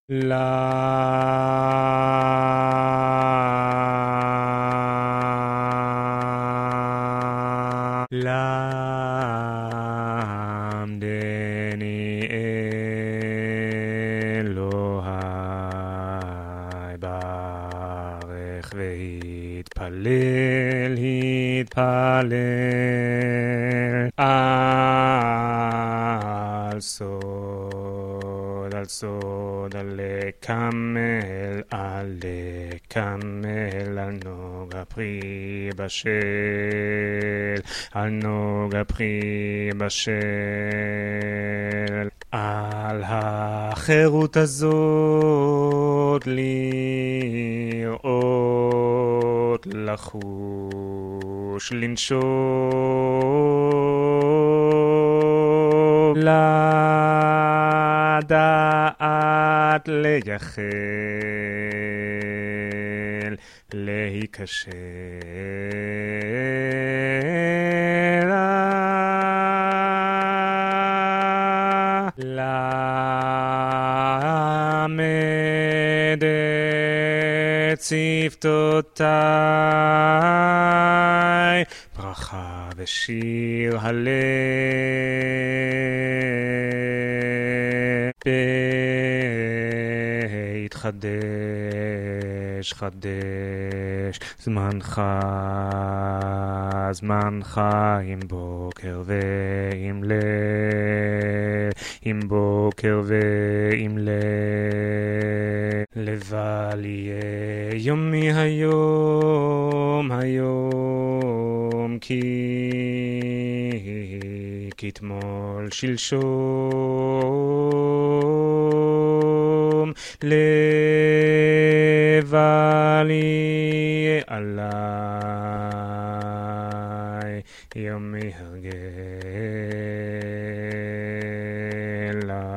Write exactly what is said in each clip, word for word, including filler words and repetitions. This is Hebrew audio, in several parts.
La Lamdeni Elohai Barech Ve'itpalel Hitpalel Al Sod Al Sod Al Kamel Al Kamel Al Noga Pri Bashel Al Noga Pri Bashel על החירות הזאת לראות, לחוש, לנשום, לדעת, לייחל, להיכשל. למד את שפתותיי, ברכה ושיר הלב, בהתחדש חדש זמנך, זמנך עם בוקר ועם ליל, עם בוקר ועם ליל. לבל יהיה יומי היום, היום כי כתמול שלשום. לבל יהיה עליי יומי הרגלה.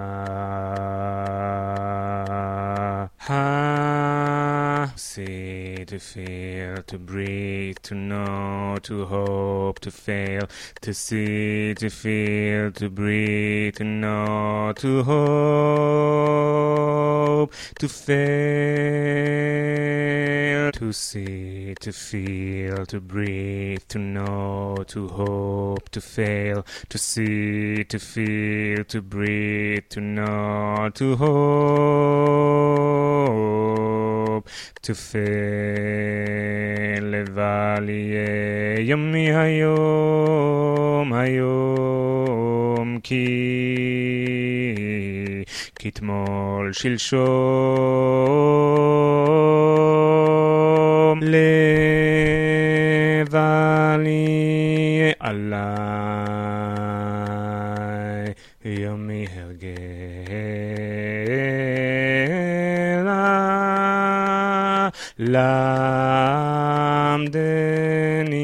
See, to feel, to breathe, to know, to hope, to fail, to see, to feel, to breathe, to know, to hope, to fail, to see, to feel, to breathe, to know, to hope, to fail, to see, to feel, to breathe, to know, to hope, to fail. לבל יהיה יומי היום, היום כי כתמול שלשום. לבל יהיה עליי יומי הרגלה. למדני